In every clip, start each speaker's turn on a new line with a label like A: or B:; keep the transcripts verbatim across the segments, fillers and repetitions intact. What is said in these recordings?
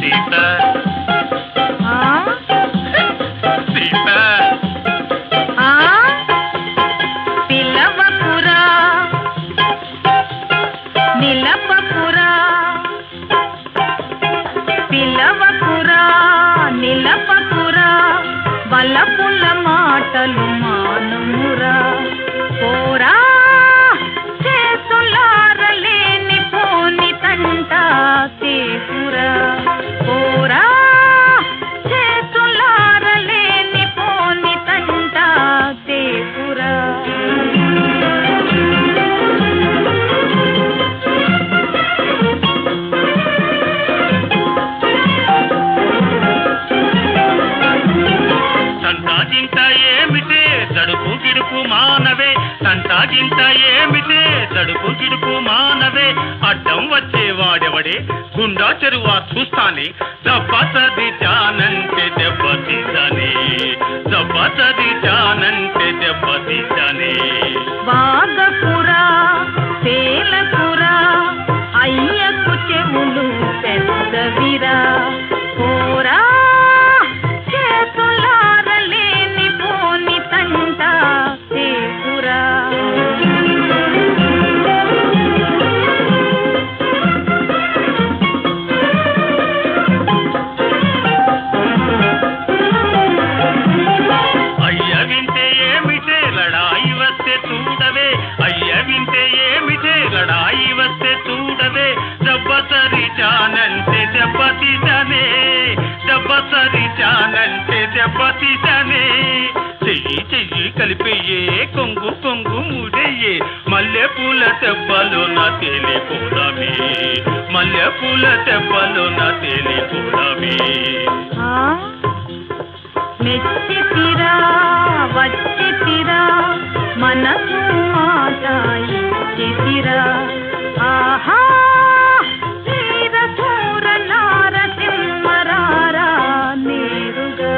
A: సీత
B: ఆ
A: సీత
B: ఆ పిలవకురా నిలపకురా పిలవకురా నిలపకురా వలపుల మాటలు మానుమురా పోరా చేతులారలేని పోని తంట సేపురా పోరా చేతులారలేని పోని తంట సేపురా
A: సంతాగింత ఏమిటే తడుపు గిడుపు మానవే సంతాగింత ఏమిటే తడుపు గిడుపు మానవే అడ్డం వచ్చేవాడెవడే గుండా చెరువా చూస్తానే దెబ్బతది చానంటే దెబ్బతీసనే దెబ్బతది చానంటే దెబ్బతీసనే
B: వాగకురా పేలకురా అయ్యకు చెవులు పెద్దవిరా పోరా చేతులారలేని పోని తంట సేపురా
A: అయ్య వింటే ఏమిటే లడాయి వస్తే చూడవే అయ్య వింటే ఏమిటే లడాయి వస్తే చూడవే దెబ్బతరి చానంటే దెబ్బతీసనే దెబ్బతరి చానంటే దెబ్బతీసనే చెయ్యి చెయ్యి కలిపేయే కొంగు కొంగు ముడయ్యే మల్లె పూల దెబ్బలు నా తేలిపోదామే మల్లె పూల దెబ్బలు నా తేలిపోదామే
B: ఆ మెచ్చితిరా వచ్చితిరా మనసు మాట ఇచ్చితిరా ఆహా వీర శూర నారసింహరారా నేరుగా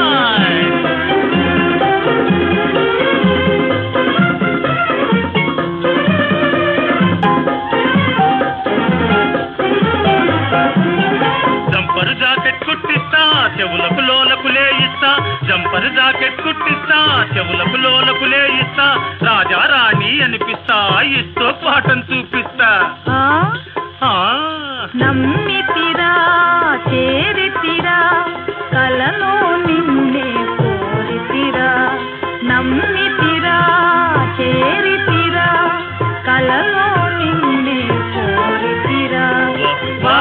A: జంపర్ జాకెట్ కుట్టిస్తా చెవులకు లోలకులే ఇస్తా జంపర్ జాకెట్ కుట్టిస్తా చెవులకు లోలకులే ఇస్తా రాజా రాణి అనిపిస్తా ఇస్తో పాఠం చూపిస్తా
B: ఆ
A: ఆ,
B: నమ్మితిరా చేరితిరా కలలో నిన్నే కోరితిరా నమ్మితిరా చేరితిరా కలలో నిన్నే కోరితిరా
A: వా,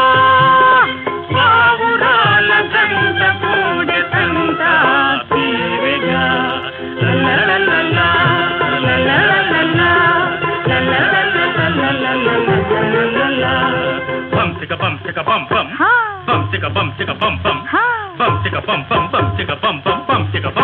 B: వావురాల గంట పూడె తంట తీరెగా లలలలలా, లలలలలా, లలలలలలలలలలలలలలలా.
A: బం చిక బం చిక బం బం
B: హా
A: బం చిక బం చిక బం బం
B: హా
A: బం చిక బం బం బం చిక బం బం బం చిక బం